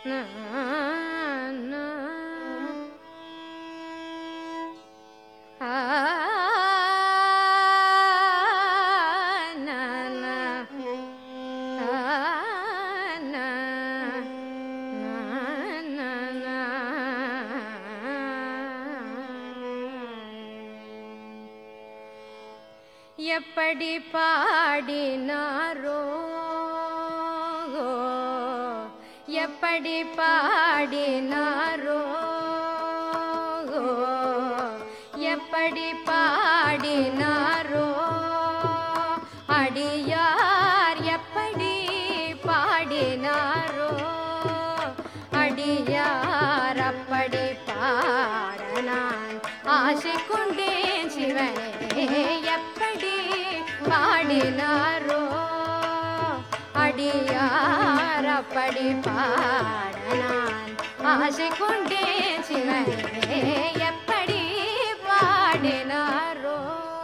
எப்படி பாடினாரோ எப்படி பாடினாரோ எப்படி பாடினாரோ அடியார் எப்படி பாடினாரோ அடியார் அப்படி பாட நான் ஆசை கொண்டேன் சிவனே எப்படி பாடினாரோ அடியார் அப்படி பாட நான் ஆசை கொண்டேன் சிவனே எப்படி பாடினாரோ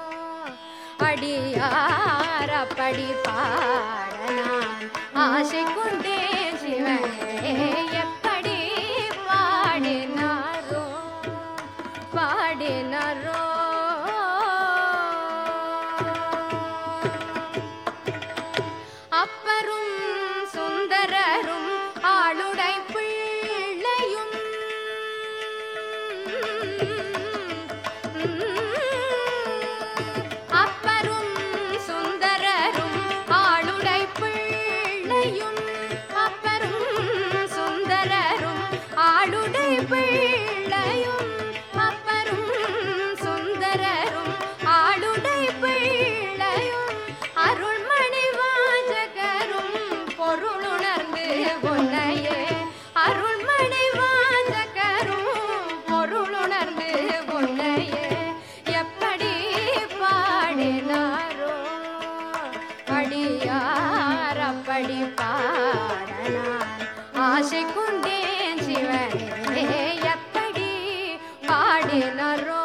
அடியார் அப்படி பாட நான் ஆசை கொண்டேன் சிவனே எப்படி பாடினாரோ பாடினாரோ அப்பரும் சுந்தரரும் ஆளுடை பிள்ளையும் அப்பரும் சுந்தரரும் ஆளுடை பிள்ளையும் அப்பரும் சுந்தரரும் ஆளுடை பிள்ளையும் அப்பரும் சுந்தரரும் ஆளுடை பிள்ளையும் அருள்மணி வாசகரும் பொருளுணர்ந்து உன்னையே அருள்மணி வாசகரும் பொருளுணர்ந்து உன்னையே எப்படி பாடினாரோ அடியார் அப்படி பாட நான் ஆசை கொண்டேன் சிவனே எப்படி பாடினாரோ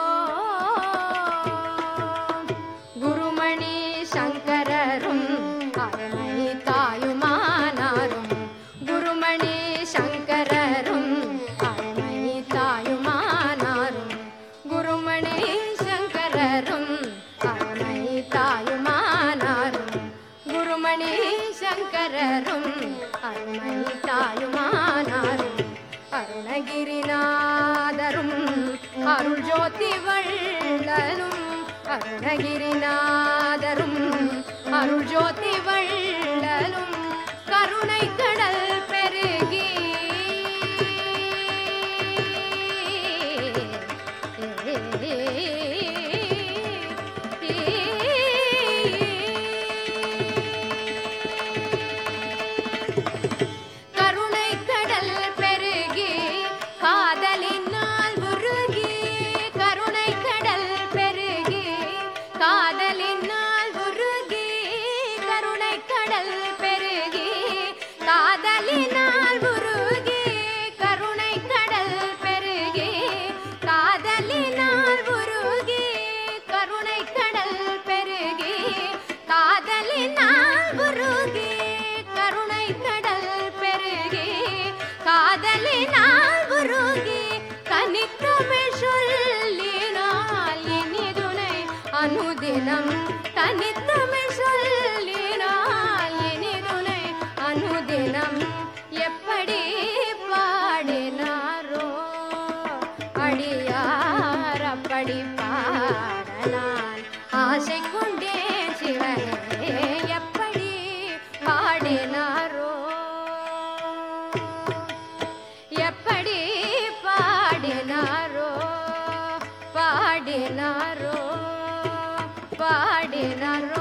குருமணி சங்கரரும் அருமை தாயுமானாரும் குருமணி சங்கரரும் அருமை தாயுமானாரும் குருமணி சங்கரரும் அருமை தாயுமானாரும் குருமணி சங்கரரும் அருமை தாயுமானாரும் அருணகிரிநாதரும் அருள் ஜோதி வள்ளலும் அருணகிரிநாதரும் அருள் ஜோதி வள்ளலும் கருணை கடல் பெருகி கருணை கடல் பெருகி காதலினால் உருகி கருணை கடல் பெருகி காதலினால் உருகி கருணை கடல் பெருகி காதலினால் உருகி கருணை கடல் பெருகி காதலினால் உருகி கருணை கடல் பெருகி காதலினால் உருகி கருணை கடல் பெருகி காதலினால் உருகி கனித்தமிழ் சொல்லினால் இனிதுணை அனுதினம் கனித்தமிழ் சொல்லினால் இனிதுணை அனுதினம் எப்படி பாடினாரோ அடியார் அப்படி பாட நான் ஆசை கொண்டேன் சிவனே எப்படி பாடினாரோ எப்படி பாடினாரோ பாடினாரோ பாடினாரோ